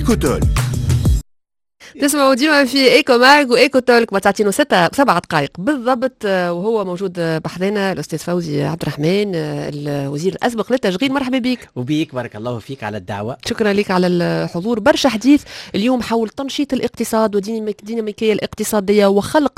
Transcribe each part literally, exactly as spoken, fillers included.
إيكوتول. تسمعوا ديما في ايكو ماغ وايكو تولك بتعطينه ستة سبع دقائق بالضبط، وهو موجود بحذنا الاستاذ فوزي عبد الرحمن الوزير الاسبق للتشغيل. مرحبا بك. وبيك بارك الله فيك على الدعوه. شكرا لك على الحضور. برشا حديث اليوم حول تنشيط الاقتصاد والديناميكيه الاقتصاديه وخلق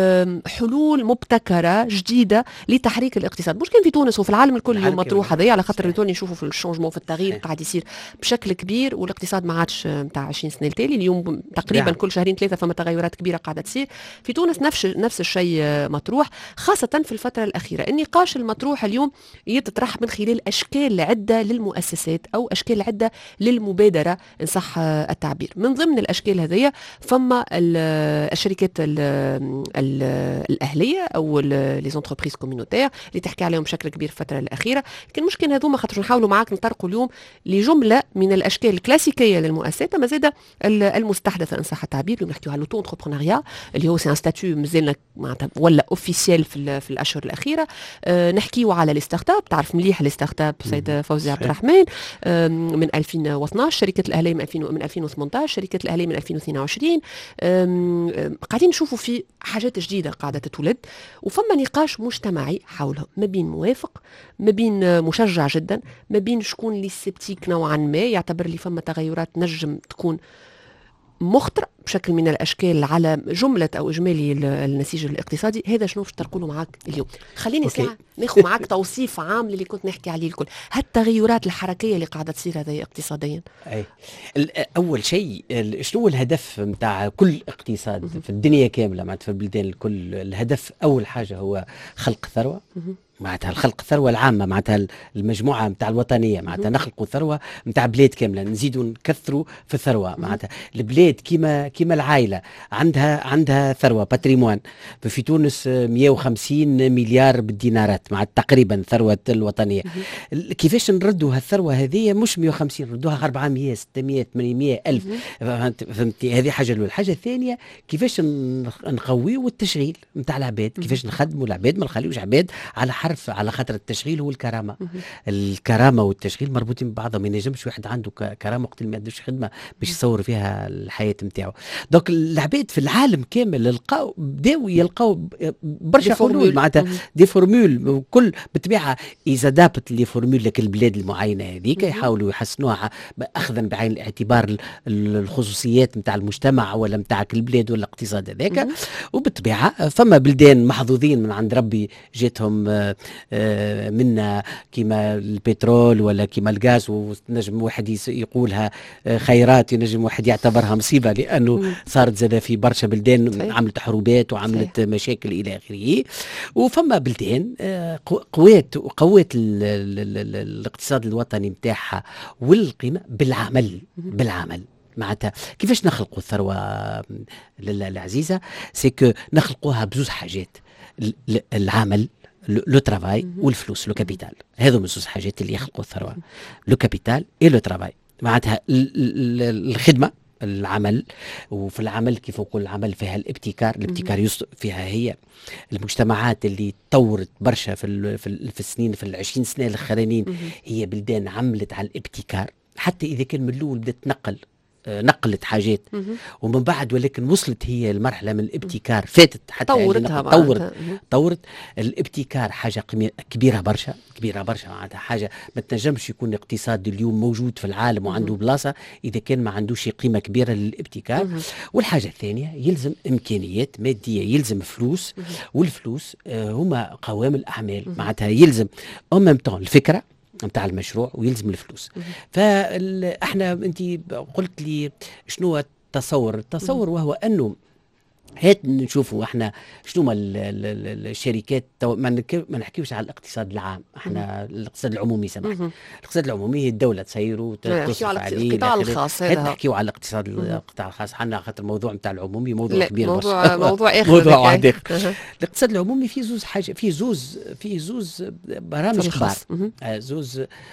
حلول مبتكره جديده لتحريك الاقتصاد، مش كان في تونس وفي العالم الكل اليوم مطروح هذايا، على خاطر توني نشوفوا في الشونجمون في التغيير قاعد يصير بشكل كبير، والاقتصاد ما عادش نتاع عشرين سنه التالي. اليوم تقريبا يعني. كل شهرين ثلاثه فما تغيرات كبيره قاعده تصير في تونس. نفس نفس الشيء مطروح، خاصه في الفتره الاخيره. النقاش المطروح اليوم يتطرح من خلال اشكال عده للمؤسسات او اشكال عده للمبادره ان صح التعبير. من ضمن الاشكال هذيا فما الشركات ال ال الاهليه او لي زونتربريز كومينوتير اللي تحكي عليهم بشكل كبير في الفتره الاخيره. لكن المشكل هذوما خاطر نحاولوا معاك نطرقوا اليوم لجمله من الاشكال الكلاسيكيه للمؤسسات، ما زاد المستحدثه ان صح التعبير. اليوم نحكيو على لوتو انتربرونيا اللي هو سي ان ستاتيو مازلنا معناتها ولا اوفيسيال في, في الاشهر الاخيره. أه نحكيو على لي ستارت اب، تعرف مليح لي ستارت اب سيد فوزي عبد الرحمن. أه من ألفين واثناش شركه الاهليه من ألفين من ألفين وثمانطاش شركه الاهليه من ألفين واثنين وعشرين. أه قاعدين نشوفوا في حاجات جديده قاعده تتولد، وفما نقاش مجتمعي حولها ما بين موافق ما بين مشجع جدا ما بين شكون اللي سبتيك نوعا ما يعتبر لي فما تغيرات نجم تكون مخطئ بشكل من الاشكال على جمله او اجمالي النسيج الاقتصادي. هذا شنو باش ترقلوا معاك اليوم؟ خليني ساعه ناخذ معاك توصيف عام اللي كنت نحكي عليه الكل، هالتغيرات الحركيه اللي قاعده تصير هذه اقتصاديا. اي اول شيء شنو الهدف نتاع كل اقتصاد م- في الدنيا كامله معناتها في البلدان الكل؟ الهدف اول حاجه هو خلق ثروه، معناتها الخلق الثروه العامه، معناتها المجموعه نتاع الوطنيه، معناتها نخلقوا ثروه نتاع بلاد كامله، نزيدوا نكثروا في الثروه. معناتها البلاد كيما كيما العائله عندها عندها ثروه باتريمون. في تونس مئة وخمسين مليار بالدينارات مع تقريبا ثروه الوطنيه. كيفاش نردوا هالثروه هذه؟ مش مئة وخمسين، ردوها أربعمئة ستمئة ثمانمئة ألف. فهمتي؟ هذه حاجه الاولى. الحاجه الثانيه كيفاش نقويوا التشغيل نتاع العباد، كيفاش نخدموا العباد، ما نخليوش عباد على حرف، على خاطر التشغيل هو الكرامه. الكرامه والتشغيل مربوطين ببعضهم، ما ينجمش واحد عنده كرامه وقت ما عندوش خدمه باش يصور فيها الحياه نتاعو. دونك العباد في العالم كامل لقاو بداو يلقاو برشا حلول، معناتها دي فورمول كل بالطبيعه اذا دابت لي فورمول لك البلاد المعينه هذيك يحاولوا يحسنوها اخذا بعين الاعتبار الخصوصيات نتاع المجتمع ولا نتاع البلاد ولا الاقتصاد هذاك. وبالطبيعه فما بلدان محظوظين من عند ربي جاتهم منا كيما البترول ولا كيما الغاز، ونجم واحد يقولها خيرات، ينجم واحد يعتبرها مصيبه لانه صارت زاد في برشا بلدان عملت حروبات وعملت مشاكل الى اخره. وفما بلدان قوات وقوات الاقتصاد الوطني نتاعها والقيمه بالعمل بالعمل معناتها كيفاش نخلقوا الثروه العزيزه؟ سيكو نخلقوها بزوز حاجات، العمل لو ترافاي والفلوس، لو كابيتال. هذو من زوج حاجات اللي يخلقوا الثروه، لو كابيتال اي لو ترافاي. معناتها الخدمه، العمل. وفي العمل كيف نقول العمل فيها الابتكار، الابتكار يصدق فيها هي المجتمعات اللي تطورت برشا في في السنين في العشرين سنه الاخرانيين، هي بلدان عملت على الابتكار. حتى اذا كان من الاول بدات تنقل نقلت حاجات ومن بعد، ولكن وصلت هي المرحله من الابتكار، فاتت حتى طورتها طورت طورت الابتكار. حاجه كبيره برشا كبيره برشا معناتها حاجه ما تنجمش يكون اقتصاد اليوم موجود في العالم وعنده بلاصه اذا كان ما عندوش قيمه كبيره للابتكار. والحاجه الثانيه يلزم امكانيات ماديه، يلزم فلوس، والفلوس هما قوام الاعمال. معناتها يلزم او ميم طون الفكره نتاع المشروع ويلزم الفلوس. فاحنا انت قلت لي شنو التصور التصور وهو انه هات نشوفوا احنا شنو ما الشركات ما نحكيوش على الاقتصاد العام، احنا الاقتصاد العمومي سامحني. الاقتصاد العمومي هي الدوله تسير وتصرف عليه. القطاع الخاص هات نحكيو على الاقتصاد القطاع الخاص، حنا خاطر الموضوع نتاع العمومي موضوع كبير موضوع موضوع اخر موضوع واحد اخر. الاقتصاد العمومي فيه زوز حاجه، فيه زوز فيه زوز برامج كبار، زوز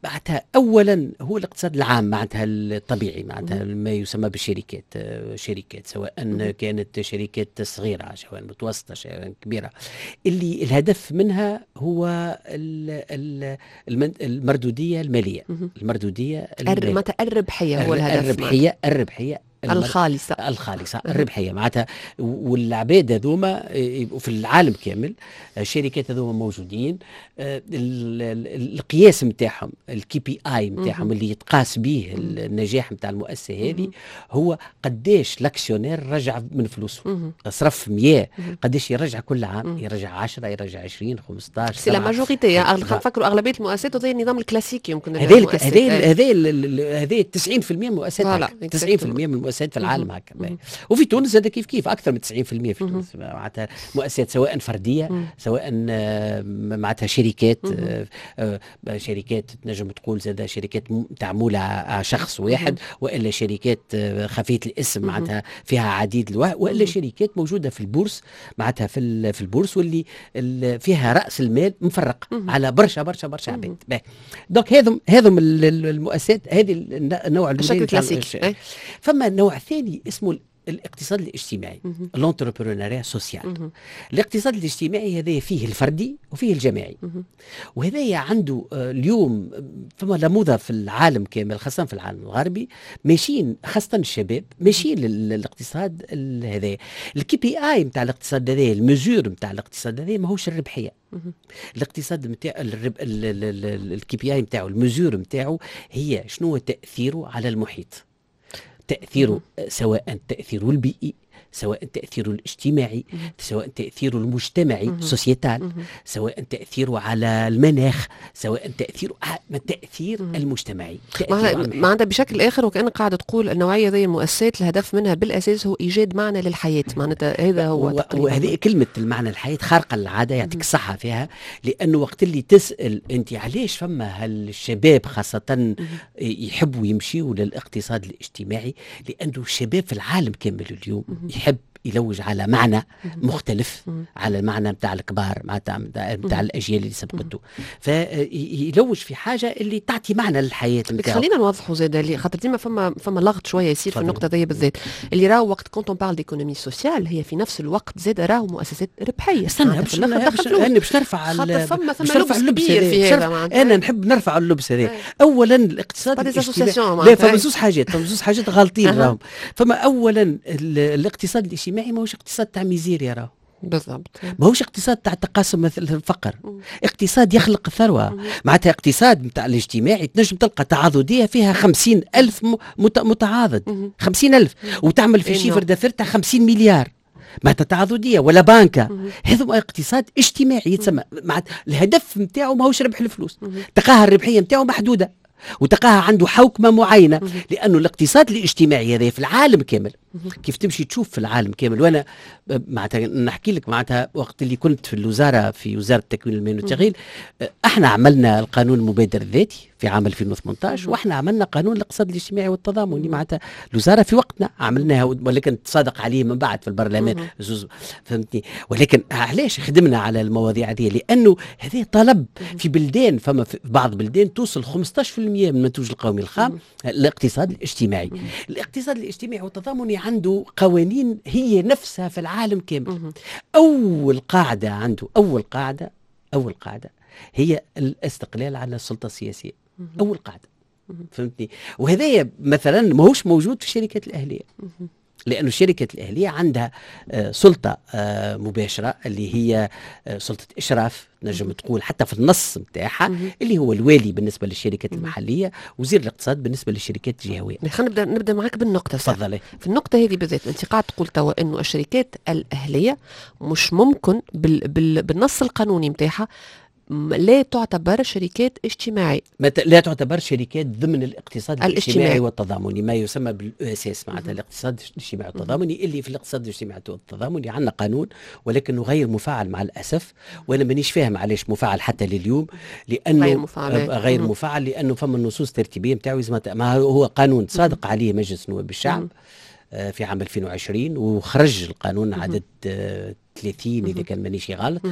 معناتها اولا هو الاقتصاد العام معناتها الطبيعي معناتها ما يسمى بالشركات شركات سواء كانت شركات صغيره سواء متوسطه سواء كبيره اللي الهدف منها هو المردوديه الماليه المردوديه معناتها الربحيه هو الهدف الربحيه الربحيه الخالصة الخالصة الربحية معناتها والعباد هذوما في العالم كامل الشركات هذوما موجودين القياس نتاعهم الكي بي اي نتاعهم اللي يتقاس به النجاح نتاع المؤسسة هذه هو قديش الاكسيونير رجع من فلوسه صرف مية قديش يرجع كل عام يرجع عشرة يرجع عشرين خمسطاش سي لا ماجوريتي نفكروا اغلبيه المؤسسات وهذا النظام الكلاسيكي يمكن هذا هذا هذا تسعين بالمئة من المؤسسات تسعين بالمئة من المؤسسات في العالم هكا وفي تونس هذا كيف كيف اكثر من تسعين بالمئة في تونس معناتها مؤسسات سواء فرديه سواء معناتها شركات شركات تنجم تقول زاد شركات تعمل على شخص واحد والا شركات خفيه الاسم معناتها فيها عديد الوه والا شركات موجوده في البورصه معناتها في في البورصه واللي فيها راس المال مفرق على برشا برشا برشا عباد دونك هذم هذم المؤسسات هذه النوع بشكل كلاسيكي فما نوع ثاني اسمه الاقتصاد الاجتماعي الانتربرونيريا سوسيال الاقتصاد الاجتماعي هذا فيه الفردي وفيه الجماعي وهذا عنده اليوم فما نموذج في العالم كامل خاصة في العالم الغربي ماشيين خاصة الشباب ماشيين للاقتصاد هذا الكي بي اي نتاع الاقتصاد هذا المزور نتاع الاقتصاد هذا ماهوش الربحية الاقتصاد نتاع الكي بي اي نتاعو المزور نتاعو هي شنو تأثيره على المحيط تأثيره سواء تأثيره البيئي سواء تأثيره الاجتماعي سواء تأثيره المجتمعي سوسيتال سواء تأثيره على المناخ سواء تأثيره التأثير المجتمعي معناتها بشكل آخر وكأنك قاعدة تقول النوعية ذي المؤسسات الهدف منها بالأساس هو إيجاد معنى للحياة معناتها هذا هو وهذه كلمة المعنى الحياة خارقة للعادة يعطيك الصحة فيها لأنه وقت اللي تسأل أنت علاش فما هالشباب خاصة يحبوا يمشيوا للاقتصاد الاجتماعي لأنه الشباب في العالم كامل اليوم يحب يلوج على معنى مختلف على المعنى بتاع الكبار بتاع الأجيال اللي سبقته فيلوج في حاجة اللي تعطي معنى للحياة بتاعه. خلينا نوضحوا زاد اللي خاطر ديما فما فما لغط شوية يصير في النقطة ذي بالذات اللي راهو وقت كونتون بارل ديكونومي سوسيال هي في نفس الوقت زاد راهو مؤسسات ربحية استنى باش انا باش نرفع خاطر فما ثم لبس كبير في هذا انا نحب نرفع اللبس هذا اولا الاقتصاد لا فما زوج حاجات فما زوج حاجات غالطين راهم فما اولا الاقتصاد الاجتماعي ما هوش اقتصاد تاع ميزيريا راهو بالضبط ما هوش اقتصاد تاع تقاسم الفقر اقتصاد يخلق الثروة معناتها اقتصاد نتاع الاجتماعي تنجم تلقى تعاضدية فيها خمسين ألف متعاضد خمسين ألف وتعمل في شيفر دافير تاع خمسين مليار معناتها تعاضدية ولا بانكا هذا اقتصاد اجتماعي يتسمى معناتها الهدف نتاعو ما هوش ربح الفلوس تلقاها الربحية نتاعو محدودة وتلقاها عنده حوكمة معينة لأنه الاقتصاد الاجتماعي هذا في العالم كامل كيف تمشي تشوف في العالم كامل وانا معناتها نحكي لك معناتها وقت اللي كنت في الوزاره في وزاره التكوين المهني والتشغيل احنا عملنا القانون المبادر الذاتي في عام ألفين وثمانية عشر واحنا عملنا قانون الاقتصاد الاجتماعي والتضامني معناتها الوزاره في وقتنا عملناها ولكن تصادق عليه من بعد في البرلمان زوز فهمتني ولكن علاش خدمنا على المواضيع هذه لانه هذا طلب في بلدان فما في بعض البلدان توصل خمسة عشر بالمئة من المنتوج القومي الخام الاقتصاد الاجتماعي الاقتصاد الاجتماعي والتضامني عنده قوانين هي نفسها في العالم كامل أول قاعدة عنده أول قاعدة أول قاعدة هي الاستقلال عن السلطة السياسية أول قاعدة فهمتني وهذا مثلا ما هوش موجود في الشركات الأهلية لأن الشركة الأهلية عندها آه سلطة آه مباشرة اللي هي آه سلطة إشراف نجم تقول حتى في النص متاعها اللي هو الوالي بالنسبة للشركات المحلية وزير الاقتصاد بالنسبة للشركات الجهوية. خلينا نبدأ نبدأ معك بالنقطة. تفضلي. في النقطة هذه بالذات أنت قاعد تقول توا إنه الشركات الأهلية مش ممكن بال بال بالنص القانوني متاعها لا تعتبر شركات اجتماعية لا تعتبر شركات ضمن الاقتصاد الاجتماعي والتضامني ما يسمى بالأساس معناتها الاقتصاد الاجتماعي والتضامني اللي في الاقتصاد الاجتماعي والتضامني عندنا قانون ولكنه غير مفعل مع الأسف وأنا مانيش فاهم علاش مفعل حتى لليوم لأنه غير مفعل, غير مفعل لأنه فما النصوص الترتيبية متاعو ما هو قانون صادق عليه مجلس نواب الشعب في عام ألفين وعشرين وخرج القانون عدد ثلاثين اذا كان مانيش غلط،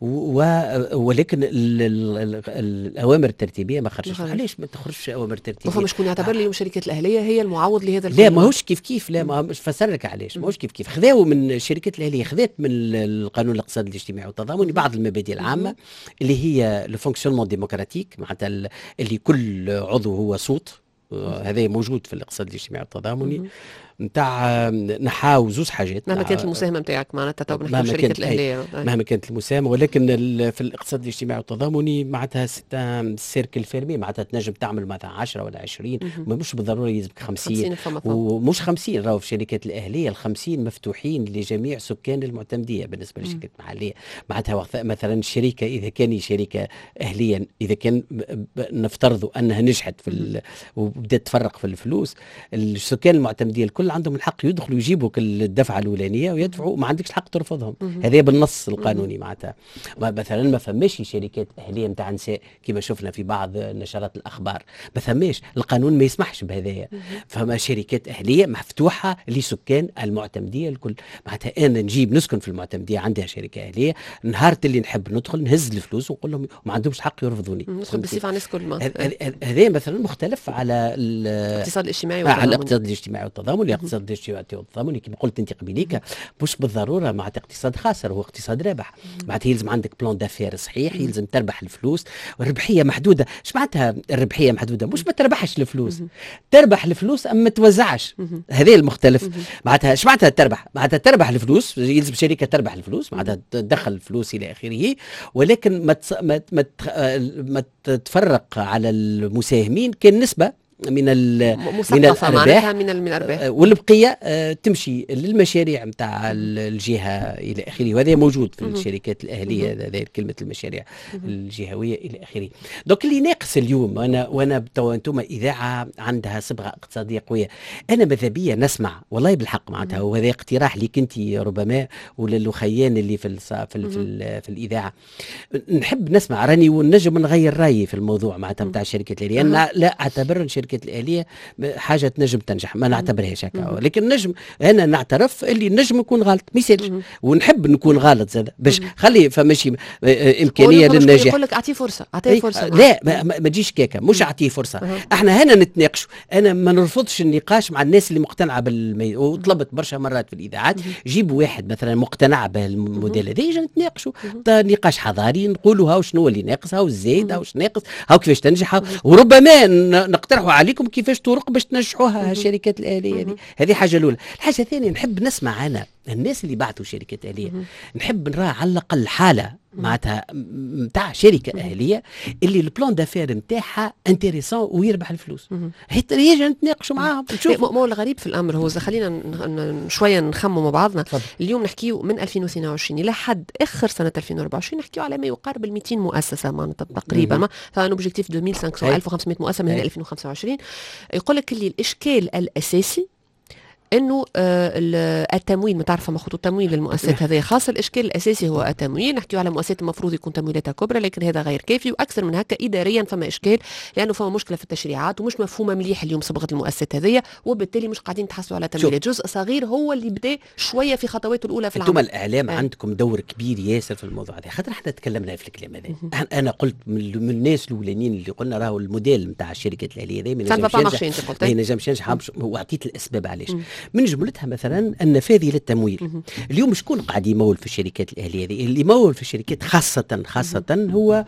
ولكن ال ال ال الاوامر الترتيبيه ما خرجتش. علاش ما تخرجش اوامر ترتيبيه؟ وفما شكون يعتبر لي الشركات الاهليه هي المعوض لهذا لا ماهوش كيف كيف، لا ما مش فسر لك علاش ماهوش كيف كيف. خذاو من الشركات الاهليه، خذات من القانون الاقتصادي الاجتماعي والتضامني بعض المبادئ العامه اللي هي لو فونكسيونمون ديموكراتيك، معناتها اللي كل عضو هو صوت، هذا موجود في الاقتصاد الاجتماعي والتضامني. نتاع نحاو زوز حاجات مهما كانت المساهمه نتاعك معناتها تو نحكي الشركات الاهليه مهما كانت المساهمه، ولكن في الاقتصاد الاجتماعي والتضامني معناتها سيركل فيرمي، معناتها تنجم تعمل مثلا عشرة ولا عشرين، مش بالضروره يلزمك خمسين، ومش خمسين. راهو في الشركات الاهليه ال خمسين مفتوحين لجميع سكان المعتمديه بالنسبه للشركات المحليه. معناتها مثلا الشركه اذا كان شركه اهليه، اذا كان نفترضوا انها نجحت في وبدات تفرق في الفلوس، السكان المعتمديه الكل عندهم الحق يدخلوا يجيبوك الدفعه الاولانيه ويدفعوا، ما عندكش الحق ترفضهم. هذا بالنص القانوني. معناتها مثلا ما فماش شركات اهليه نتاع نساء كما شفنا في بعض نشرات الاخبار، ما فماش، القانون ما يسمحش بهذايا. فما شركات اهليه مفتوحه لسكان المعتمديه الكل. معناتها انا نجيب نسكن في المعتمديه عندها شركه اهليه، نهار اللي نحب ندخل نهز الفلوس ونقول لهم ما عندهمش حق يرفضوني. ندخل بصفه على الناس الكل. هذا مثلا مختلف على الاقتصاد الاجتماعي والتضامن. على الاقتصاد الاجتماعي والتضامن. الاقتصاد الاجتماعي والتضامن كما قلت انت قبيليك مش بالضروره مع اقتصاد خاسر، هو اقتصاد رابح. معناتها يلزم عندك بلان دافير صحيح، يلزم تربح الفلوس، والربحيه محدوده. ايش معناتها الربحيه محدوده؟ مش ما تربحش الفلوس، تربح الفلوس اما ما توزعش. هذا المختلف. معناتها ايش معناتها تربح؟ معناتها تربح الفلوس، يلزم شركه تربح الفلوس، معناتها تدخل الفلوس الى اخره، ولكن ما ما ما تتفرق على المساهمين كنسبه من من الارباح من الارباح، والبقيه تمشي للمشاريع نتاع الجهه الى اخره. وهذا موجود في الشركات الاهليه، هذه كلمه المشاريع الجهويه الى اخره. دونك اللي ناقص اليوم، انا وانا انتم اذاعه عندها صبغه اقتصاديه قويه، انا ماذا بيا نسمع والله بالحق معناتها، وهذا اقتراح ليك انت ربما وللخيان اللي في في, في, في الاذاعه، نحب نسمع راني ونجم نغير رايي في الموضوع معناتها نتاع الشركات الاهليه. انا لا اعتبر الشركات الآلية حاجة تنجم تنجح، ما نعتبرهاش هكا، لكن نجم أنا نعترف اللي نجم نكون غلط، ما يسالش، ونحب نكون غلط زاد باش خلي فماشي إمكانية للنجاح. يقول لك أعطيه فرصة، أعطيه فرصة. لا ما, ما تجيش كيكا، مش أعطيه فرصة. أه. احنا هنا نتناقشوا، أنا ما نرفضش النقاش مع الناس اللي مقتنعة بالمي... وطلبت برشا مرات في الإذاعات جيبوا واحد مثلا مقتنع بالموديل هذا يجي نتناقشوا نقاش حضاري، نقولوا هاو شنو اللي ناقص، هاو الزايد، هاو ناقص، هاو كيفاش تنجح، وربما نقترحوا عليكم كيفاش طرق باش تنجحوها الشركات الآلية هذه. هذه حاجة الأولى. الحاجة الثانية نحب نسمع أنا الناس اللي بعثوا شركات آلية، نحب نرى على الأقل حالة معناتها نتاع شركة أهلية اللي البلان دافير نتاعها انتريسون ويربح الفلوس، حتى يجي نتناقشوا معاهم نشوف. مو الغريب في الأمر هو خلينا شوية نخمم مع بعضنا. فضل. اليوم نحكيو من ألفين واثنين وعشرين إلى حد آخر سنة ألفين وأربعة وعشرين نحكيو على ما يقارب ال مئتين مؤسسة معناتها تقريبا، فان اوبجيكتيف ألف وخمسمئة مؤسسة من ألفين وخمسة وعشرين. يقول لك اللي الإشكال الأساسي انه آه التمويل، ما تعرف خطوط تمويل للمؤسسات هذه خاصه. الاشكال الاساسي هو التمويل، نحكيو على مؤسسات المفروض يكون تمويلاتها كبرى، لكن هذا غير كافي، واكثر من هكا اداريا فما اشكال، لانه فما مشكله في التشريعات ومش مفهومه مليح اليوم صبغه المؤسسات هذه، وبالتالي مش قاعدين تحصلوا على تمويلات. جزء صغير هو اللي بدا شويه في خطواته الاولى في العمل. انتم الاعلام آه. عندكم دور كبير ياسر في الموضوع هذا، خاطر احنا تكلمنا في الكلام هذا. انا قلت من الناس الاولانيين اللي قلنا راهو الموديل نتاع الشركات الآلية هذه ما ينجمش ينجح، واعطيت الاسباب علاش. من جملتها مثلا النفاذ للتمويل. اليوم شكون قاعد يمول في الشركات الأهلية هذه؟ اللي يمول في الشركات خاصة خاصة هو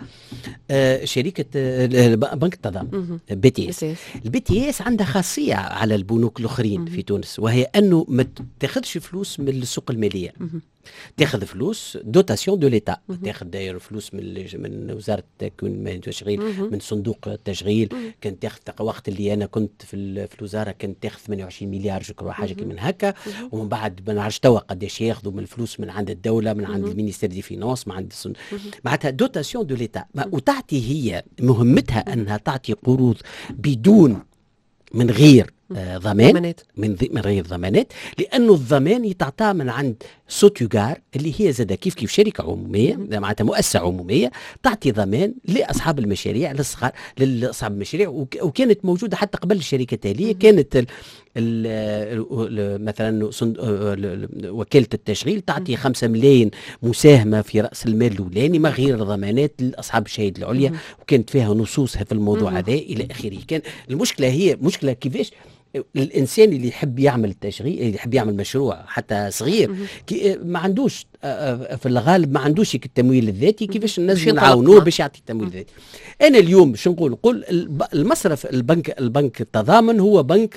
آه شركة آه بنك التضامن بي تي اس. البي تي اس عندها خاصية على البنوك الآخرين في تونس، وهي أنه ما تاخذش فلوس من السوق المالية، تاخذ فلوس دوتاسيون دو ليتا، تاخذ داير فلوس من من وزاره التكوين والتشغيل، من صندوق التشغيل. كانت تاخذ وقت اللي انا كنت في في الوزاره كانت تاخذ ثمانية وعشرين مليار جو حاجه كي من هكا، ومن بعد ما نعرفش توا قداش ياخذوا من الفلوس من عند الدوله، من عند المينيستير دي فينانس، من عند معناتها دوتاسيون دو ليتا. وتعطي هي مهمتها انها تعطي قروض بدون من غير آه ضمان، من, من غير ضمانات، لانه الضمان يتعطى من عند سوتيوغار اللي هي زاده كيف كيف شركه عموميه معناتها مؤسسه عموميه تعطي ضمان لاصحاب المشاريع، للصغار لاصحاب المشاريع. وكانت موجوده حتى قبل الشركه التاليه، كانت مثلا وكالة التشغيل تعطي خمسة ملايين مساهمة في رأس المال الأولاني ما غير ضمانات لأصحاب الشهادة العليا، وكانت فيها نصوص في الموضوع هذا إلى آخره. كان المشكلة هي مشكلة كيفاش الانسان اللي يحب يعمل تشغيل، اللي يحب يعمل مشروع حتى صغير، ما عندوش في الغالب ما عندوش التمويل الذاتي، كيفاش الناس نعاونوه باش يعطي التمويل الذاتي. انا اليوم شو نقول؟ نقول المصرف البنك البنك التضامن هو بنك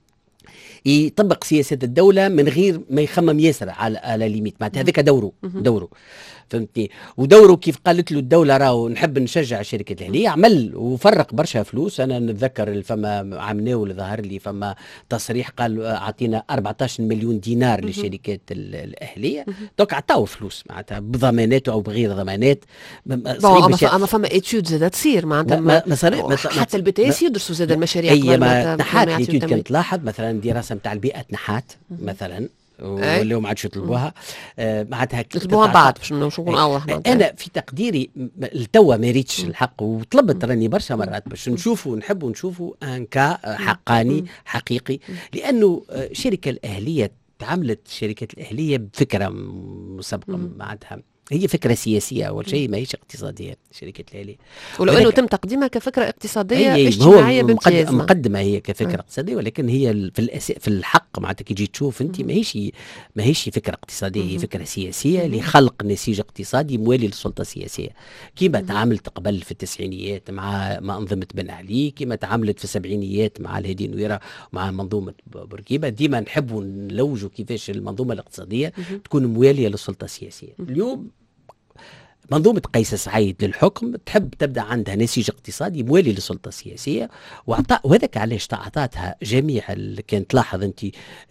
يطبق سياسات الدولة من غير ما يخمم ياسر على على ليميت، معناتها هذاك دوره دوره فهمتني. ودوره كيف قالت له الدولة راهو نحب نشجع الشركات الأهلية، عمل وفرق برشا فلوس. أنا نتذكر فما عمناو اللي ظهر لي فما تصريح قال أعطينا أربعة عشر مليون دينار للشركات الأهلية، دوك عطاو فلوس معناتها بضمانات أو بغير ضمانات. أما فما إيتيود زاد تصير معناتها حتى البي تي اس يدرسوا زاد المشاريع. هي ما نحات الإيتيود كانت تلاحظ مثلا دراسة نتاع البيئة نحات مثلا ولا ما عادش يطلبوها آه معناتها يطلبوها بعد باش نكون اوضح. انا في تقديري التوا ما ريتش الحق، وطلبت راني برشا مرات باش نشوفوا نحبوا نشوفوا ان كا حقاني حقيقي، لانه الشركه الاهليه تعاملت الشركات الاهليه بفكره مسبقه معناتها هي فكرة سياسية أول شيء، ما هيش اقتصادية شركة الأهلية، ولو أنه تم تقديمها كفكرة اقتصادية اجتماعية بامتياز. مقدمة هي كفكرة اقتصادية، ولكن هي في الأس... في الحق معناتها كي تجي تشوف أنت ما هيش ما هيش فكرة اقتصادية، هي فكرة سياسية لخلق نسيج اقتصادي موالي للسلطة السياسية، كما تعاملت قبل في التسعينيات مع منظومة بن علي، كما تعاملت في السبعينيات مع الهادي نويرة مع منظومة بورقيبة. ديما نحبوا نلوجوا كيفاش المنظومة الاقتصادية تكون موالية للسلطة السياسية. اليوم منظومة قيس سعيد للحكم تحب تبدأ عندها نسيج اقتصادي موالي للسلطة السياسية، وعطاء وهذاك علاش أعطتها جميع كانت تلاحظ أنت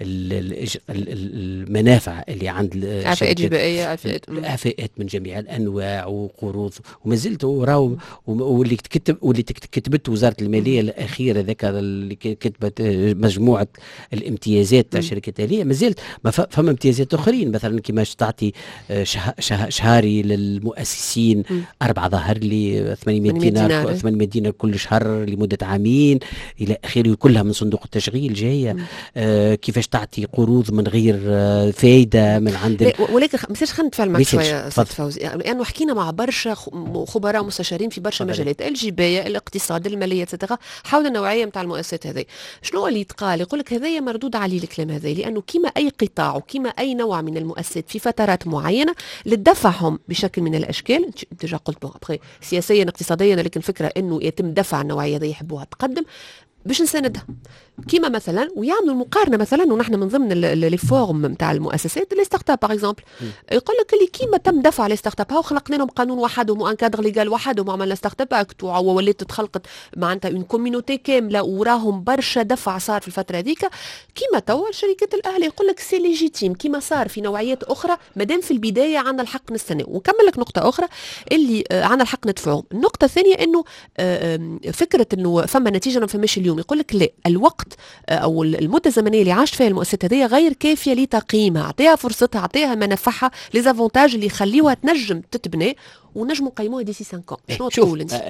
المنافع اللي عند عفاءات جبائية، عفاءات من جميع الأنواع وقروض، وما زلت راهو واللي كتب واللي كتبت وزارة المالية الأخيرة ذاك اللي كتبت مجموعة الامتيازات تاع الشركات الأهلية، ما زلت فما امتيازات أخرين مثلا كما تعطي شهاري للمؤسسين مؤسسين أربعة ظهر لي ثمانمائة دينار ثمانمائة دينار كل شهر لمدة عامين إلى آخره، كلها من صندوق التشغيل جاية. آه كيفاش تعطي قروض من غير آه فايدة من عند ولكن مساش خلينا نتفاعل معك شوية سيد فوزي، لأنه يعني حكينا مع برشا خبراء مستشارين في برشا مجالات، الجباية الاقتصاد المالية تتغى حول النوعية متاع المؤسسات هذه. شنو اللي يتقال؟ يقول لك هذايا مردود عليه الكلام هذا، لأنه كما أي قطاع وكما أي نوع من المؤسسات في فترات معينة للدفعهم بشكل من الاشكال، ديجا قلت بون ابخي سياسيا اقتصاديا، لكن فكره انه يتم دفع النوعيه هذه يحبوها تقدم باش نساندها كيما مثلا، ويعملوا المقارنه مثلا، ونحن من ضمن لي فورم نتاع المؤسسات لي ستارت اب باغ اكزومبل، يقول لك اللي كيما تم دفع لي ستارت اب، هاو خلقنا لهم قانون وحدهم وان كادر ليغال وحدهم وعملنا ستارت اب اكت وولات تخلقت معناتها اون كوميونيتي كامله وراهم برشا دفع صار في الفتره هذيك. كيما توا الشركات الاهليه يقول لك سي ليجيتيم كيما صار في نوعيات اخرى، مادام في البدايه عندنا الحق نستنى. ونكمل لك نقطه اخرى اللي عندنا الحق ندفعهم. النقطه الثانيه انه فكره انه فما نتيجه ما فماش اليوم، يقول لك لا، الوقت او المده الزمنيه اللي عاشت فيها المؤسسات هذه غير كافيه لتقييمها، اعطيها فرصتها، اعطيها منافعها، لي زافونتاج اللي يخليوها تنجم تتبني ونجموا نقيموها ديسي خمسة ans. شنو تقول انت؟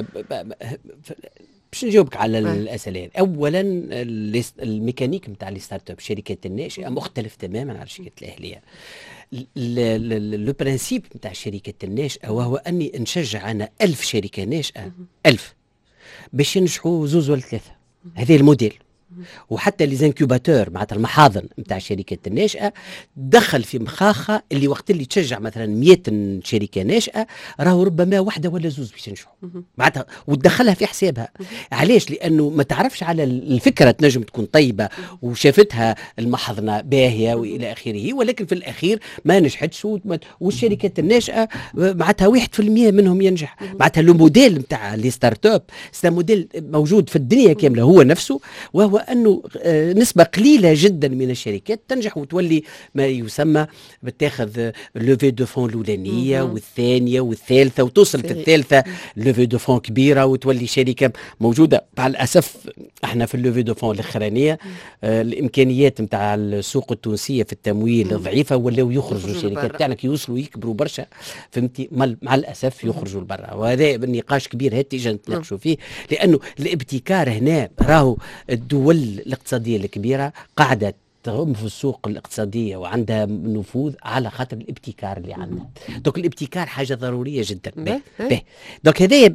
باش نجاوبك على الاسئله. اولا الميكانيك نتاع لي ستارت اب الشركات الناشئه مختلف تماما على الشركات الاهليه. لو برانسيب نتاع الشركات الناشئه وهو اني نشجع انا ألف شركه ناشئه ألف باش ينجحوا زوز ولا ثلاثه، هذا الموديل. وحتى لي زانكوباتور معناتها المحاضن نتاع الشركات الناشئه دخل في مخاخه اللي وقت اللي تشجع مثلا مئة شركه ناشئه راهو ربما واحده ولا زوز باش ينجحوا معناتها، وتدخلها في حسابها. علاش؟ لانه ما تعرفش على الفكره تنجم تكون طيبه وشافتها المحضنه باهيه والى اخره، ولكن في الاخير ما نجحتش، والشركات الناشئه معناتها واحد في المية منهم ينجح. معناتها لو موديل نتاع لي ستارت اب سي موديل موجود في الدنيا كامله هو نفسه، وهو أنه نسبة قليلة جدا من الشركات تنجح وتولي ما يسمى بتاخذ لوفي دو فون الأولانية والثانية والثالثة، وتوصل في الثالثة لوفي دو فون كبيرة وتولي شركة موجودة. مع الأسف احنا في اللوفي دو فون الأخرانية آه الإمكانيات نتاع السوق التونسية في التمويل ضعيفة، ولاو يخرجوا الشركات تاعنا كي يوصلوا يكبروا برشا فهمتي، مع الأسف يخرجوا لبرا. وهذا نقاش كبير هاتي جا نتناقشوا فيه، لأنه الابتكار هنا راهو الدول الدول الاقتصاديه الكبيره قاعده تغم في السوق الاقتصاديه وعندها نفوذ على خاطر الابتكار اللي عندها. دوك الابتكار حاجه ضروريه جدا. به به دوك هذايا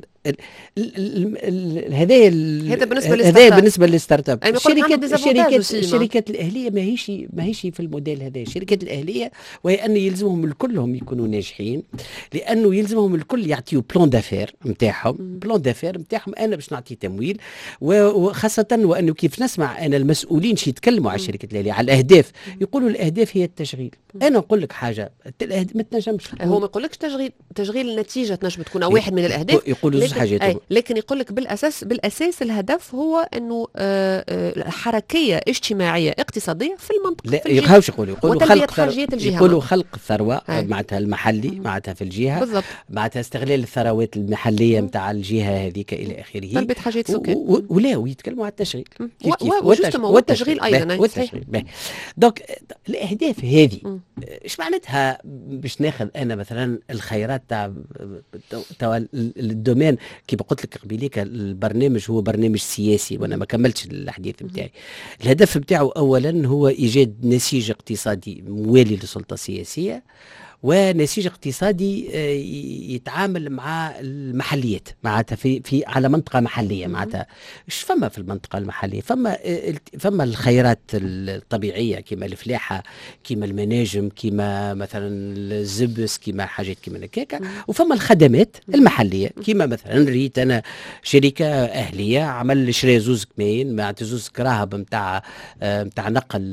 هذايا هذا بالنسبه هذايا بالنسبه للستارت اب. الشركات الشركات الشركات الاهليه ماهيش ماهيش في الموديل هذا. الشركات الاهليه وهي ان يلزمهم الكلهم يكونوا ناجحين، لانه يلزمهم الكل يعطيوا بلان دافير نتاعهم. بلان دافير نتاعهم انا باش نعطي تمويل، وخاصه وانه كيف نسمع انا المسؤولين شي يتكلموا على الشركات الاهليه على الاهداف، يقولوا الاهداف هي التشغيل. انا نقول لك حاجه ما تنجمش، هو ما يقولكش تشغيل تشغيل النتيجه تنجم تكون واحد من الاهداف، يقولوا زوج حاجات، لكن يقول لك بالاساس بالاساس الهدف هو انه آآ آآ حركيه اجتماعيه اقتصاديه في المنطقه، لا يقولوش يقولوا يقولوا خلق حاجيات الجهه، يقولوا خلق الثروه معناتها المحلي معناتها في الجهه بالضبط، معناتها استغلال الثروات المحليه نتاع الجهه هذيك الى اخره، تلبيه حاجات سكان، ولا ويتكلموا على التشغيل والتشغيل ايضا والتشغيل. دونك الاهداف هذه ايش معناتها؟ باش ناخذ انا مثلا الخيرات تاع الدومين كيف قلت لك قبيليك، البرنامج هو برنامج سياسي وانا ما كملتش الحديث نتاعي. الهدف نتاعو اولا هو ايجاد نسيج اقتصادي موالي للسلطه السياسيه، ونسيج اقتصادي يتعامل مع المحليات معناتها في في على منطقه محليه. معناتها ايش فما في المنطقه المحليه؟ فما فما الخيرات الطبيعيه كيما الفلاحه، كيما المناجم، كيما مثلا الزبس، كيما حاجات كيما هكاكا، وفما الخدمات المحليه كيما مثلا ريت انا شركه اهليه عمل شري زوز كماين معناتها زوز كراهب نتاع نتاع نقل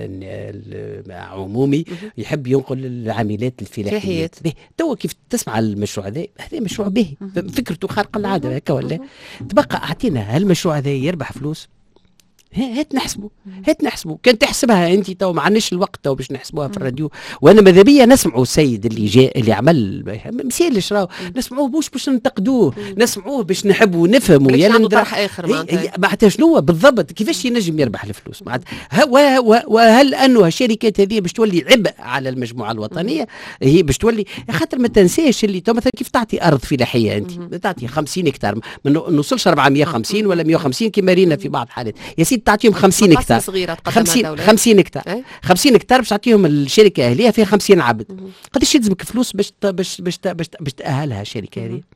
عمومي يحب ينقل العاملات الفلاحيات. توا كيف تسمع المشروع هذا، هذا مشروع باهي فكرته خارقه للعاده هكا ولا تبقى اعطينا هالمشروع هذا يربح فلوس، هات نحسبوا هات نحسبوا كان تحسبها انت تو ما عندناش الوقت تو باش نحسبوها في الراديو. وانا ماذا بيا نسمعوا السيد اللي جاء اللي عمل مثال اللي شراو، نسمعوه مش باش ننتقدوه، نسمعوه باش نحبوا نفهموا يعني طرح اخر معناتها شنو بالضبط كيفاش ينجم يربح الفلوس معناتها. وهل انه الشركات هذه باش تولي عبء على المجموعه الوطنيه؟ هي باش تولي خاطر ما تنساش اللي تو مثلا كيف تعطي ارض فلاحيه انت تعطي خمسين هكتار ما نوصلش أربعمية وخمسين ولا مئة وخمسين كما رينا في بعض الحالات يا سيدي تعطيهم خمسين هكتار خمسين خمسين هكتار ايه؟ خمسين هكتار باش تعطيهم الشركه اهليه فيها خمسين عبد. قداش يلزمك فلوس باش باش باش باش, باش تاهلها الشركه هذه؟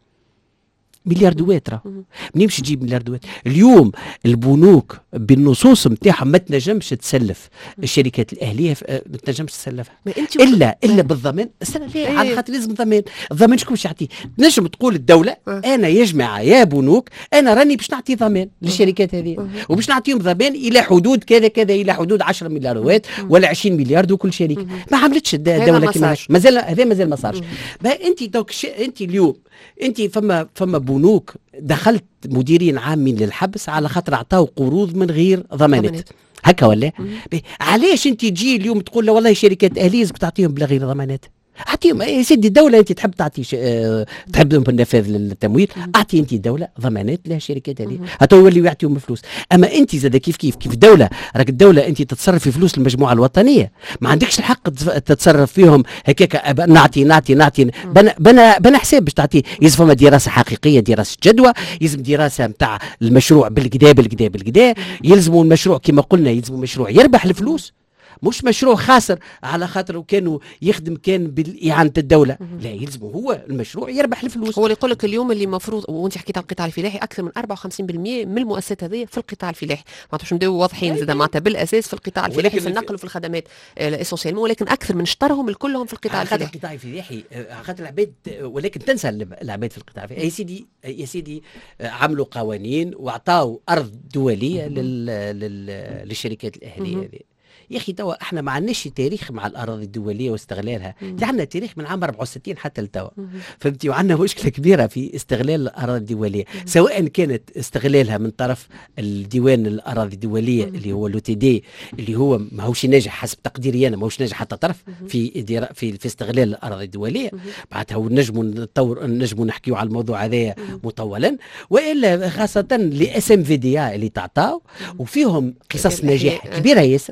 مليار دوات راه منين باش تجيب مليار دوات؟ اليوم البنوك بالنصوص نتاعهم ما تنجمش تسلف الشركات الاهليه ما تنجمش تسلفها الا الا بالضمان. استنى ليه ايه؟ على خاطر لازم ضمان. الضمان شكون باش يعطيه؟ تنجم تقول الدوله اه. انا يا جماعه يا بنوك انا راني باش نعطي ضمان للشركات هذه وباش نعطيهم ضمان الى حدود كذا كذا الى حدود عشرة مليارات ولا عشرين مليار وكل شركه ما عملتش الدوله كما مازال هذا مازال ما صارش. انت دوك انت اليوم انت فما فما بنوك دخلت مديرين عامين للحبس على خاطر اعطاو قروض من غير ضمانات هكا ولا؟ علاش انت تجي اليوم تقول له والله شركات اهليه تعطيهم بلا غير ضمانات؟ اعطيهم يا سيدي الدوله انت تحب تعطي ش... أه... تحب النفاذ للتمويل اعطي انت الدوله ضمانات لها شركات هذه حتى يوليو يعطيهم فلوس. اما انت زاد كيف كيف كيف الدوله راك الدوله انت تتصرف في فلوس المجموعه الوطنيه ما عندكش الحق تتصرف فيهم هكاك نعطي نعطي نعطي بنا بنا بنا حساب باش تعطي. يلزم دراسه حقيقيه دراسه جدوى، يلزم دراسه نتاع المشروع بالكدا بالكدا بالكدا، يلزموا المشروع كما قلنا يلزموا مشروع يربح الفلوس مش مشروع خاسر على خاطر كانوا يخدم كان بالإعانة الدولة. لا يلزم هو المشروع يربح الفلوس. هو اللي يقول لك اليوم اللي مفروض وانت حكيت على القطاع الفلاحي اكثر من أربعة وخمسين بالمئة من المؤسسات هذه في القطاع الفلاحي معناتها باش نبداو واضحين زاد معناتها بالاساس في القطاع الفلاحي في النقل وفي الخدمات اسونسيالمون، ولكن اكثر من شطرهم الكلهم في القطاع الفلاحي. القطاع الفلاحي خاطر العباد ولكن تنسى العباد في القطاع الفلاحي. يا سيدي يا سيدي عملوا قوانين واعطاوا ارض دوليه لل... لل... للشركات الاهليه هذه. يا اخي توا احنا ما عندناش تاريخ مع الاراضي الدوليه واستغلالها، عندنا تاريخ من عام أربعة وستين حتى لتوا فهمتي، وعندنا مشكله كبيره في استغلال الاراضي الدوليه سواء كانت استغلالها من طرف الديوان الاراضي الدوليه اللي هو لو تي دي اللي هو ماهوش ناجح حسب تقديري انا ماهوش ناجح حتى طرف في في في استغلال الاراضي الدوليه. بعدها نجموا نطور نجموا نحكيوا على الموضوع هذايا مطولا، والا خاصه لاس ام في دي اللي تعطاو وفيهم قصص نجاح كبيره ياسر، فيهم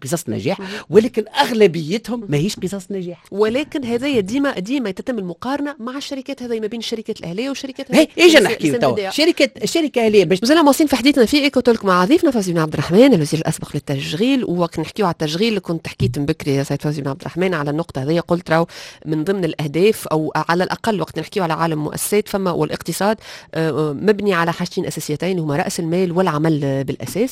قصص نجاح، ولكن اغلبيتهم ماهيش قصص نجاح. ولكن هذايا ديما ديما تتم المقارنه مع الشركات هذه ما بين الشركات الاهليه والشركات هي اجا نحكيو توا شركه الشركه اهليه باش مازلنا مواصلين في حديثنا في ايكو تولك مع ضيفنا فوزي بن عبد الرحمن الوزير الاسبق للتشغيل. ووقت نحكيو على التشغيل كنت حكيت من بكري يا سيد فوزي بن عبد الرحمن على النقطه هذه، قلت راهو من ضمن الاهداف او على الاقل وقت نحكيو على عالم مؤسسات فما والاقتصاد مبني على حاجتين اساسيتين هما راس المال والعمل بالاساس.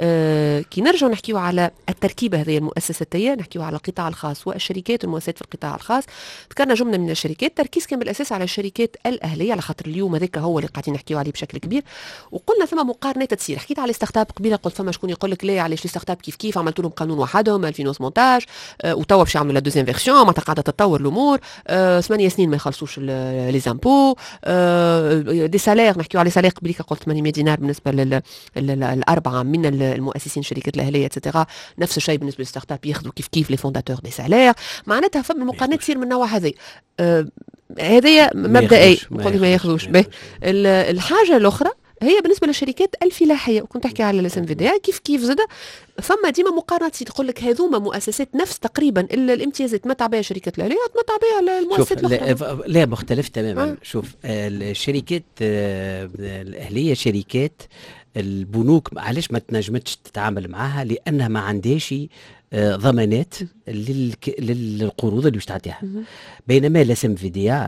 كي نرجعوا نحكيو على التركيبه هذه المؤسساتيه نحكيو على القطاع الخاص والشركات والمؤسسات في القطاع الخاص. ذكرنا جمله من الشركات تركيز كان بالاساس على الشركات الاهليه على خاطر اليوم هذاك هو اللي قاعدين نحكيو عليه بشكل كبير. وقلنا ثم مقارنات تصير، حكيت على ستارت اب قبيله، قلت فما شكون يقول لك لا علاش ستارت اب كيف كيف عملت لهم قانون وحدهم ألفين وثمانية آه وتوا باش يعملوا لا دوزيام فيرسيون معناتها قاعده تتطور الامور. آه ثمانية سنين ما يخلصوش لي زامبو. آه دي سالير نحكيو على سالير قبيله قلت ثمانمائة دينار بالنسبه للاربعه من المؤسسين شركات الاهليه اتسيتيرا. نفس الشيء بالنسبه للستارت اب ياخذوا كيف كيف لي فونداتور دي سالير. معناتها فما المقارنات تصير من النوع هذا. آه هذايا مبدئي نقول ما ياخذوش به. الحاجه الاخرى هي بالنسبه للشركات الفلاحيه، وكنت احكي على الاس ام في دي كيف كيف زاد فما ديما مقارنات تقول لك هذوما مؤسسات نفس تقريبا الا الامتيازات تمتع بها شركات الاهليه تمتع بها المؤسسات الاخرى. لا مختلف تماما. آه. شوف الشركات الاهليه شركات البنوك علاش ما تنجمتش تتعامل معها؟ لانها ما عندهاش ضمانات للك... للقروض اللي باش تعطيها. بينما لاس ام في دي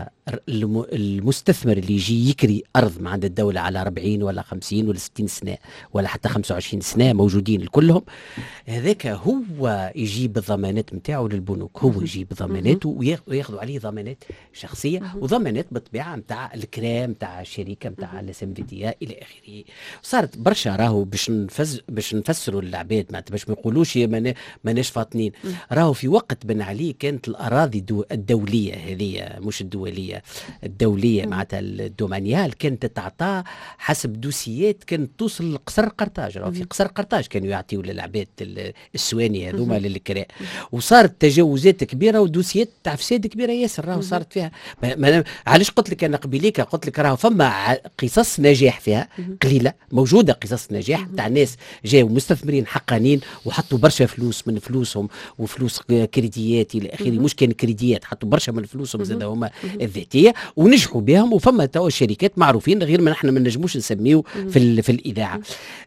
المستثمر اللي يجي يكري ارض من عند الدوله على أربعين ولا خمسين ولا ستين سنه ولا حتى خمسة وعشرين سنه موجودين كلهم، هذاك هو يجيب الضمانات نتاعو للبنوك، هو يجيب ضماناته وياخذوا عليه ضمانات شخصيه وضمانات بالطبيعه نتاع الكرام نتاع الشركه نتاع لاس ام في دي الى اخره. صارت برشا راهو باش نفز باش نفسروا للعباد معناتها باش ما يقولوش ماناش فاطنين. راهو في وقت بن علي كانت الاراضي دو الدوليه هذه مش الدوليه الدوليه معناتها الدومانيال كانت تتعطى حسب دوسيات كانت توصل لقصر قرطاج. راهو في قصر قرطاج كانوا يعطيوا للعباد السواني هذوما للكراء، وصارت تجاوزات كبيره ودوسيات تاع فساد كبيره ياسر راهو صارت فيها. علاش قلت لك انا قبيليك قلت لك راهو فما قصص نجاح فيها قليله موجوده، قصص نجاح تاع ناس جاوا مستثمرين حقانين وحطوا برشا فلوس من فلوسهم وفلوس كريديات الى اخره، مش كان كريديات حطوا برشا من فلوسهم زاد هما الذاتيه ونجحوا بهم. وفما توا شركات معروفين غير ما نحن ما نجموش نسميو في في الاذاعه،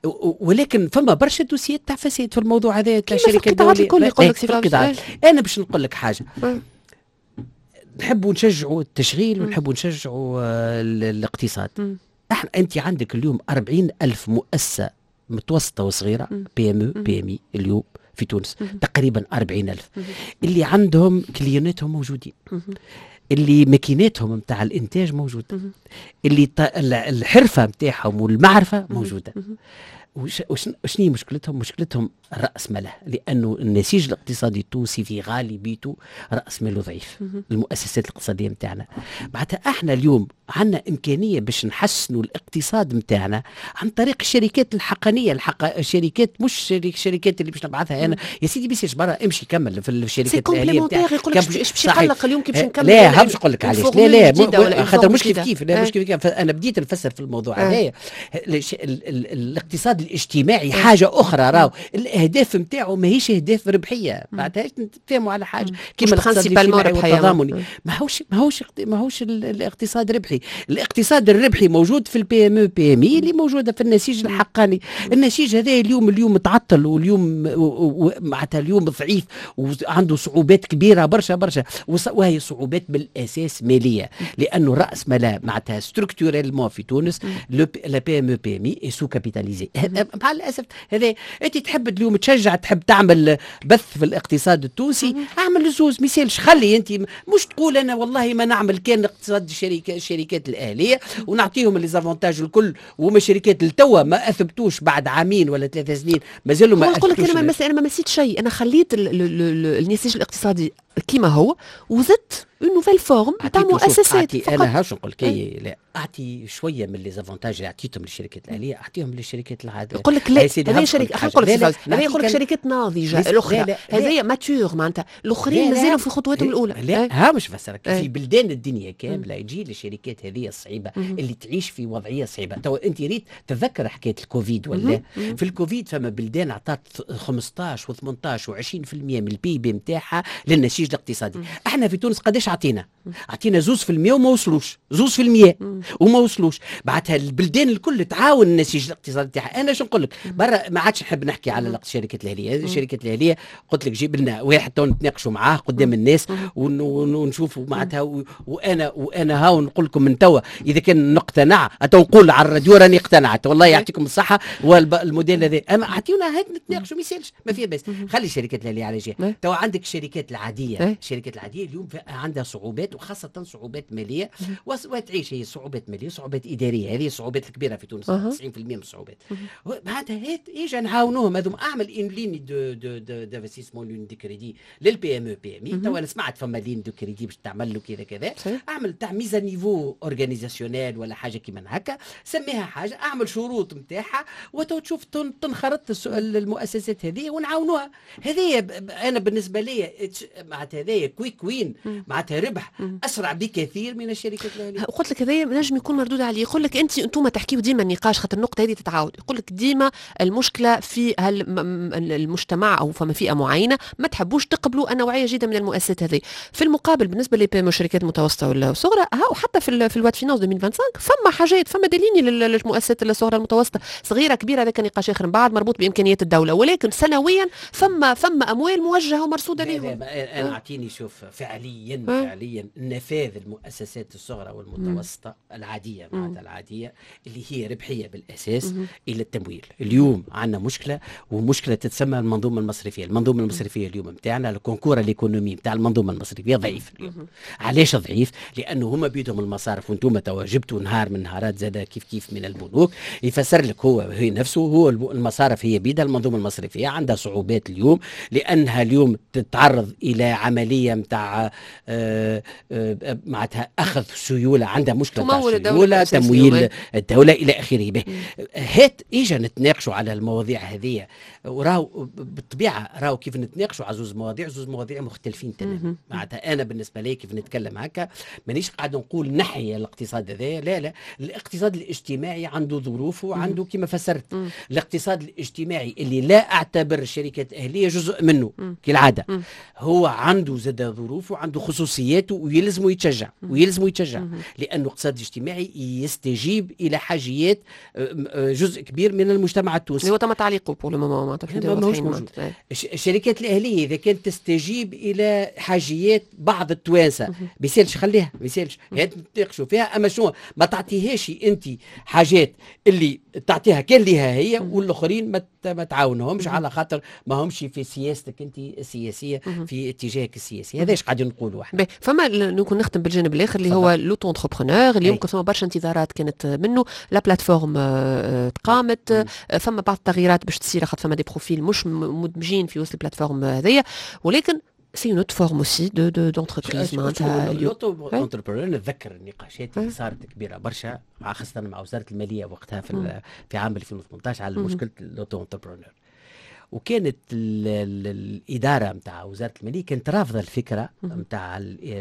ولكن فما برشا دوسيات تاع فساد في الموضوع هذا تاع شركات دوليه. انا باش نقول لك حاجه، نحبوا نشجعوا التشغيل ونحبوا نشجعوا الاقتصاد. احنا انت عندك اليوم أربعين ألف مؤسسه متوسطه وصغيره بي ام او بي ام اي اليوم في تونس تقريبا أربعين ألف اللي عندهم كليوناتهم موجودين، اللي ماكيناتهم نتاع الانتاج موجوده، اللي الحرفه نتاعهم والمعرفه موجوده. وشنو هي مشكلتهم؟ مشكلتهم رأس ماله، لأنه النسيج الاقتصادي التونسي في غالبيته رأس ماله ضعيف. المؤسسات الاقتصادية متاعنا معناتها احنا اليوم عندنا إمكانية باش نحسنوا الاقتصاد متاعنا عن طريق الشركات الحقانية. الحق... الشركات مش الشركات اللي باش نبعثها أنا يا سيدي بيسيش برا امشي كمل في الشركات الأهلية متاعك. يقول لك باش باش يقلق اليوم كي باش نكمل. لا همش نقول لك علاش، لا لا خاطر مش كيف كيف لا مش كيف كيف. أنا بديت نفسر في الموضوع هذايا. الاقتصاد الاجتماعي حاجة أخرى، راهو الأهداف نتاعو ماهيش أهداف ربحية، معناتها نتفاهموا على حاجة كيما الاقتصاد الاجتماعي والتضامني. ماهوش ماهوش ماهوش الاقتصاد ربحي. الاقتصاد الربحي موجود في البي ام او بي ام اي اللي موجودة في النسيج الحقاني. النسيج هذا اليوم اليوم متعطل واليوم معناتها اليوم ضعيف وعنده صعوبات كبيرة برشا برشا، وهي صعوبات بالأساس مالية، لأنه رأس مال معناتها ستركتوريلمون في تونس لا بي ام او بي ام اي سو كابيتاليزي. مع الاسف هذا انت تحب اليوم تشجع تحب تعمل بث في الاقتصاد التونسي، اعمل زوز مثالش. خلي انت مش تقول انا والله ما نعمل كان اقتصاد الشركات الشركات الاهليه ونعطيهم ليزافونتاج الكل، وما شركات التوا ما اثبتوش بعد عامين ولا ثلاث سنين مازالوا ما اثبتوش. نقول لك انا ما انا ما مسيت شيء، انا خليت النسيج الاقتصادي كيما هو، وزدت اون نوفيل فورم تاع مؤسسات فقط. انا هاش نقول لك لا اعطي شويه من لي زافونتاج اللي اعطيتهم للشركات الاهليه اعطيهم للشركات العاديه. يقول لك لا هذه شركه خلينا نقول لك هذه يقول لك شركات ناضجه الاخرى هذه ماتور معناتها الاخرين مازالوا في خطوتهم الاولى. لا ها مش فسرك في بلدان الدنيا كامله يجي للشركات هذه الصعيبه اللي تعيش في وضعيه صعيبه. تو انت ريت تتذكر حكايه الكوفيد ولا في الكوفيد فما بلدان عطات خمسطاش وثمنطاش وعشرين بالمئة من البي بي نتاعها للنسيج الاقتصادي. احنا في تونس قداش عطينا؟ عطينا زوز في المية وما وصلوش، زوز في المية وما وصلوش. بعدها البلدان الكل تعاون النسيج الاقتصادي تاعها. انا شو نقول لك برا ما عادش نحب نحكي على الشركات الاهليه. هذه الشركات الاهليه قلت لك جيب لنا واحد تو نتناقشوا معاه قدام الناس ونشوفوا معناتها. وانا وانا هاو نقول لكم من توا اذا كان نقتنع تو نقول على الراديو راني اقتنعت والله يعطيكم الصحه والموديل هذا. اما اعطيونا هيك نتناقشوا ما يسالش ما فيها بس. خلي الشركات الاهليه على جهه. تو عندك الشركات العاديه الشركات العاديه اليوم عندها صعوبات وخاصه صعوبات ماليه وتعيش هي صعوبات ماليه صعوبات اداريه. هذه الصعوبات الكبيره في تونس تسعين بالمئة من الصعوبات. بعدها اجا نعاونوهم هذوم. اعمل ان لين دو دو دو دافستيسمون لين دو كريدي للبي ام او بي ام اي. تو انا سمعت فما لين دو كريدي باش تعمل له كذا كذا. اعمل تاع ميزا نيفو اورغانيزاسيونيل ولا حاجه كيما هكا سميها حاجه. اعمل شروط نتاعها وتو تشوف تنخرط المؤسسات هذه ونعاونوها. هذه انا بالنسبه لي معناتها هذايا كويك وين معناتها ربح اسرع بكثير من الشركات الاهليه. قلت لك هذايا نجم يكون مردود عليه. يقول لك انت انتم تحكيوا ديما النقاش خاطر النقطه هذه تتعاود. يقول لك ديما المشكله في المجتمع او فما فئه معينه ما تحبوش تقبلوا نوعيه جديده من المؤسسات هذه. في المقابل بالنسبه للبي ام الشركات المتوسطه ولا الصغرى وحتى في في الواد فينانس ألفين وخمسة وعشرين فما حاجات فما دليل للمؤسسات الصغرى المتوسطه صغيره كبيره. هذا نقاش اخر بعد مربوط بامكانيات الدوله ولكن سنويا فما فما اموال موجهه ومرصوده لهم. انا اعطيني شوف فعليا فعليا نفاذ المؤسسات الصغرى والمتوسطه العاديه معناتها العاديه اللي هي ربحيه بالاساس الى التمويل. اليوم عندنا مشكله ومشكله تتسمى المنظومه المصرفيه. المنظومه المصرفيه اليوم نتاعنا الكونكور الايكونومي نتاع المنظومه المصرفيه ضعيف اليوم. علاش ضعيف؟ لانه هما بيدهم المصارف وانتم تواجبتوا نهار من نهارات زاد كيف كيف من البنوك يفسر لك هو هي نفسه هو المصارف هي بيدها. المنظومه المصرفيه عندها صعوبات اليوم لانها اليوم تتعرض الى عمليه نتاع معناتها اخذ سيوله. عندها مشكله تمويل الدوله تمويل الدوله الى اخره. هات اجا نتناقشوا على المواضيع هذه وراو بالطبيعه راو كيف نتناقشوا على زوز مواضيع زوز مواضيع مختلفين تماما. معناتها انا بالنسبه لي كيف نتكلم هكا مانيش قاعد نقول نحي الاقتصاد هذا. لا لا الاقتصاد الاجتماعي عنده ظروفه وعنده كما فسرت. الاقتصاد الاجتماعي اللي لا اعتبر الشركات الاهليه جزء منه كالعاده هو عنده زاد ظروفه وعنده خصوصياته ويلزم يتشجع ويلزم يتشجع لانه الاقتصاد الاجتماعي يستجيب الى حاجيات جزء كبير من المجتمع التونسي. هو تم تعليقه بور لو مومون ماهوش موجود. الشركات الاهليه اذا كانت تستجيب الى حاجيات بعض التوانسه ما يسالش خليها ما يسالش نتناقشوا فيها. اما شنو ما تعطيهاش انت حاجات اللي تعطيها كان لها هي والاخرين ما ما تعاونهمش على خاطر ما همش في سياستك انت السياسيه في اتجاهك السياسي. هذا ايش قاعدين نقولوا احنا. فما نكون نختم بالجانب الاخر اللي هو لوتو انتربرونور اللي يمكن فما برشا انتظارات كانت منه. لا بلاتفورم تقامت فما بعض التغييرات باش تصير خاطر فما دي بروفيل مش مدمجين في وسط البلاتفورم هذيا ولكن سي اون فورم اوسي دو دو دونتربريز معناتها لوتو انتربرونور. نتذكر النقاشات اللي صارت كبيره برشا خاصه مع وزاره الماليه وقتها في في عام ألفين وثمانية عشر على مشكله اللوتو انتربرونور. وكانت الاداره نتاع وزاره الماليه كانت رافضه الفكره نتاع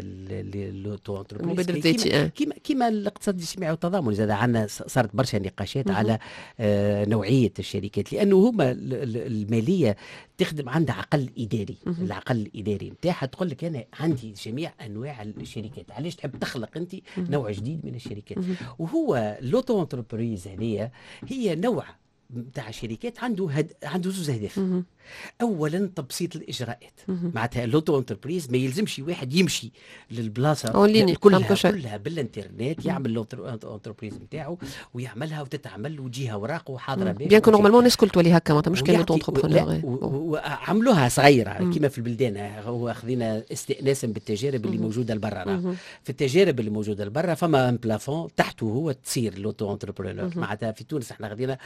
اللوتو انتربريز كيما كيما الاقتصاد الاجتماعي والتضامن. زاد عندنا صارت برشا نقاشات على نوعيه الشركات لانه هما الماليه تخدم عندها عقل اداري. العقل الاداري نتاعها تقول لك انا عندي جميع انواع الشركات. علاش تحب تخلق انت نوع جديد من الشركات؟ وهو اللوتو انتربريز هذه هي نوع نتاع شركات عنده هد... عنده زوج اهداف. اولا تبسيط الاجراءات. معناتها اللوتو انتربريز ما يلزمش واحد يمشي للبلاصه كلها كلها بالانترنت يعمل اللوتو انتربريز نتاعو ويعملها وتتعمل وجهه اوراق وحاضره به. بيان كو نورمالمون الناس الكل تولي هكا معناتها مش كان لوتو انتربرونور وعملوها صغيره كيما في البلدان. هو اخذنا استئناسا بالتجارب اللي موجوده لبرا. في التجارب اللي موجوده لبرا فما بلافون تحته هو تصير اللوتو انتربرونور. معناتها في تونس احنا خذينا خمسة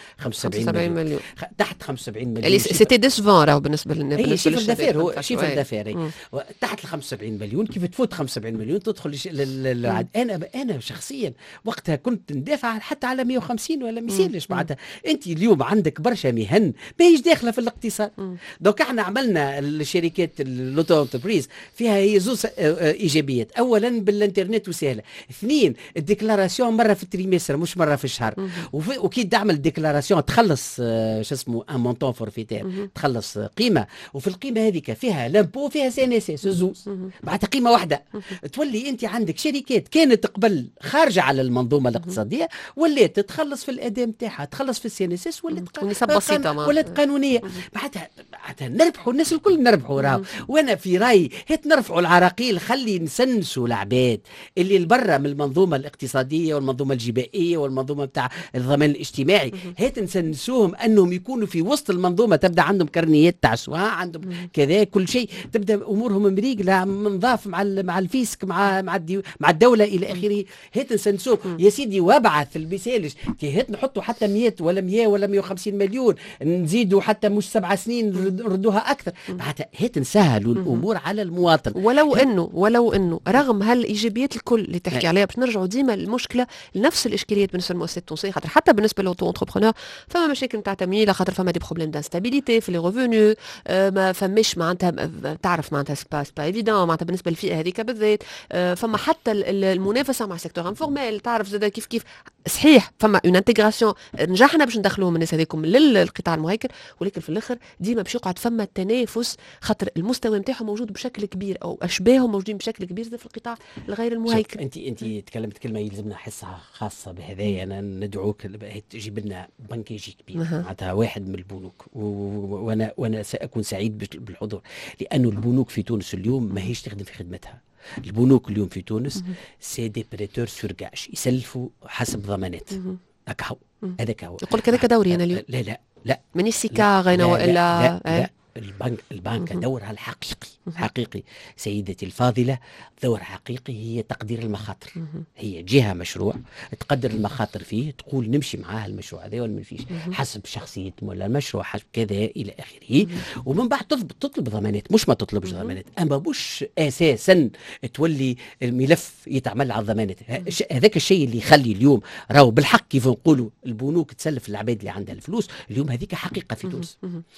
وسبعين مليون. خ... تحت خمسة وسبعين مليون اللي سيتي ديسفون راهو بالنسبه للناس. اي شيفر دافير، هو شيفر دافير تحت ال خمسة وسبعين مليون. كيف تفوت خمسة وسبعين مليون تدخل لل... انا انا شخصيا وقتها كنت ندافع حتى على مية وخمسين ولا ما يصيرش معناتها. انت اليوم عندك برشا مهن ماهيش داخله في الاقتصاد. دونك احنا عملنا الشركات اللوتو انتربريز فيها هي زوز ايجابيات. اولا بالانترنت وسهله، اثنين الديكلاراسيون مره في التريمستر مش مره في الشهر. وكي تعمل ديكلاراسيون تخلص شو اسمه ان مونطون فورفيتير، تخلص قيمه، وفي القيمه هذيك فيها لامبو فيها سي ان اس اس زوز معناتها قيمه واحده. تولي انت عندك شركات كانت قبل خارجه على المنظومه الاقتصاديه ولات تتخلص في الاداء نتاعها، تخلص في السي ان اس اس، ولات نسب بسيطه ولات قانونيه. معناتها معناتها نربحوا الناس الكل نربحوا راهو. وانا في رايي هات نرفعوا العراقيل، خلي نسنسوا العباد اللي برا من المنظومه الاقتصاديه والمنظومه الجبائيه والمنظومه بتاع الضمان الاجتماعي، هات نسنسوهم انهم يكونوا في وسط المنظومه. تبدا عندهم كرنيات تاع سواء عندهم كذا كل شيء، تبدا امورهم مريقله منضاف مع مع الفيسك مع مع مع الدوله الى اخره. هات نسنسوهم يا سيدي، وابعث المثالج هات نحطوا حتى مية ولا مية ولا مية وخمسين مليون، نزيدوا حتى مش سبع سنين نردوها اكثر. معناتها هات نسهلوا الامور على المواطن. ولو انه ولو انه رغم هالايجابيات الكل اللي تحكي عليها باش نرجعوا ديما المشكله لنفس الاشكاليات بالنسبه للمؤسسات التونسيه. خاطر حتى بالنسبه للاوتو انتربرونور فما مشاكل نتاع تمويل، خاطر فما دي بروبليم دانستابيليتي في لي ريفونو، آه ما فماش معناتها تعرف معناتها سبا سبا ايفيدون معناتها بالنسبه للفئه هذيك بالذات. آه فما حتى المنافسه مع السيكتور انفورميل، تعرف زاد كيف كيف صحيح فما اون انتغراسيون نجحنا باش ندخلوهم الناس هذيكم للقطاع المهيكل، ولكن في الاخر ديما باش يقعد فما تنافس خاطر المستوى نتاعهم موجود بشكل كبير او اشباههم موجودين بشكل كبير في القطاع الغير المهيكل. انت انت تكلمت كلمه يلزمنا حصه خاصه بهذايا. انا ندعوك تجيب لنا بنكيجي كبير معناتها واحد من البنوك، وانا وانا ساكون سعيد بالحضور، لانه البنوك في تونس اليوم ماهيش تخدم في خدمتها. البنوك اليوم في تونس سي دي بريتور سورغاج، يسلفوا حسب ضمانات. هكا هو هذاك هو. يقول لك هذاك دوري انا اليوم. لا لا لا مانيش سيكار انا والا لا, لا, لا. البنك البنك دورها الحقيقي حقيقي سيدتي الفاضلة، دور حقيقي هي تقدير المخاطر. هي جهة مشروع تقدر المخاطر فيه، تقول نمشي معاه المشروع هذا ولا ما نمشيش حسب شخصية ولا المشروع حسب كذا إلى آخره. ومن بعد تطلب تطلب ضمانات، مش ما تطلبش ضمانات، أما مش أساسا تولي الملف يتعمل على الضمانات. هذاك الشيء اللي يخلي اليوم راهو بالحق كيف نقولوا البنوك تسلف العباد اللي عندها الفلوس اليوم. هذيك حقيقة في تونس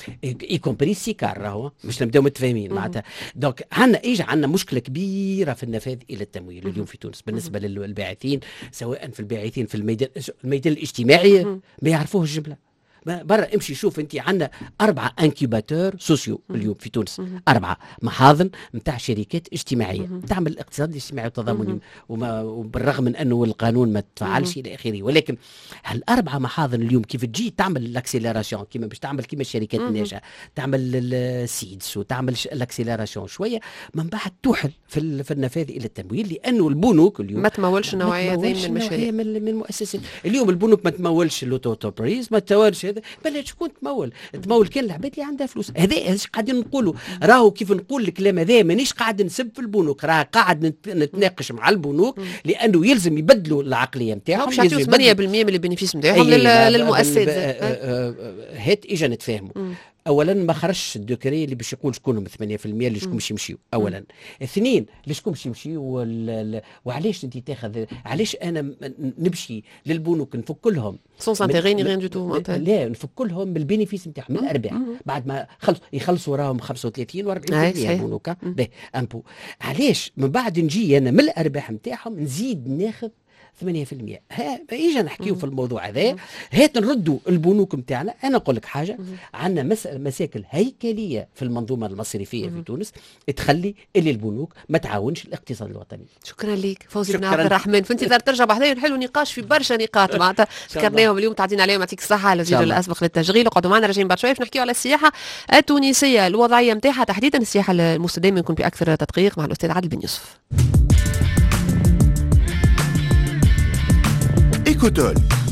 يكون سيكار راهو مش نبداو متفاهمين معناتها. دونك عندنا ايش عندنا مشكله كبيره في النفاذ الى التمويل اليوم في تونس بالنسبه للباعثين، سواء في الباعثين في الميدان الميدان الاجتماعي ما يعرفوه الجمله. برا امشي شوف انت عندنا اربعه انكيباتور سوسيو اليوم في تونس، اربعه محاضن نتاع شركات اجتماعيه تعمل الاقتصاد الاجتماعي والتضامني، وبالرغم من انه القانون ما تفعلش الى اخره، ولكن هالاربعه محاضن اليوم كيف تجي تعمل الاكسيلاراسيون كيما باش تعمل كيما الشركات الناشئه، تعمل السيدس وتعمل الاكسيلاراسيون شويه، من بعد توحل في, في النفاذ الى التمويل. لانه البنوك اليوم ما تمولش نوعيه ذي من المشاريع من المؤسسات. اليوم البنوك ما تمولش لوتو انتربريز، ما تمولش بل شكون تمول تمول كان العباد اللي عندها فلوس. هذا ايش قاعدين نقولوا؟ راهو كيف نقول الكلام هذا مانيش قاعد نسب في البنوك، راه قاعد نتناقش مع البنوك لانه يلزم يبدلوا العقليه نتاعهم، مش يعطيو ثمانية بالمية من البينيفيس نتاعهم للمؤسسات. هات اجا نتفاهموا. اولا ما خرجش الدوكري اللي باش يقول شكون ثمانية بالمية اللي شكون باش يمشيو. اولا اثنين اللي شكون باش يمشيو وعلاش انت تاخذ، علاش انا نمشي للبنوك نفك لهم سون سانتيغي غير دو تو لا نفك لهم من البينيفيس نتاعهم من الارباح بعد ما خلص يخلصوا راهم خمسة وثلاثين وأربعين بالمية البنوك به امبو. علاش من بعد نجي انا من الارباح نتاعهم نزيد ناخذ ثمانية بالمية؟ ها اجا نحكيو في الموضوع هذا. هات نردوا البنوك نتاعنا. انا نقول لك حاجه، عندنا مس... مشاكل هيكليه في المنظومه المصرفيه في تونس تخلي اللي البنوك ما تعاونش الاقتصاد الوطني. شكرا لك فوزي بن عبد الرحمن. فانت اذا ترجع بحذايا نحلوا نقاش في برشا نقاط معناتها ذكرناهم اليوم، تعطينا عليهم يعطيك الصحه على الوزير الاسبق للتشغيل. وقعدوا معنا راجعين بعد شويه باش نحكيو على السياحه التونسيه، الوضعيه نتاعها تحديدا السياحه المستدامه يكون باكثر تدقيق مع الاستاذ عادل بن يوسف. Écotol,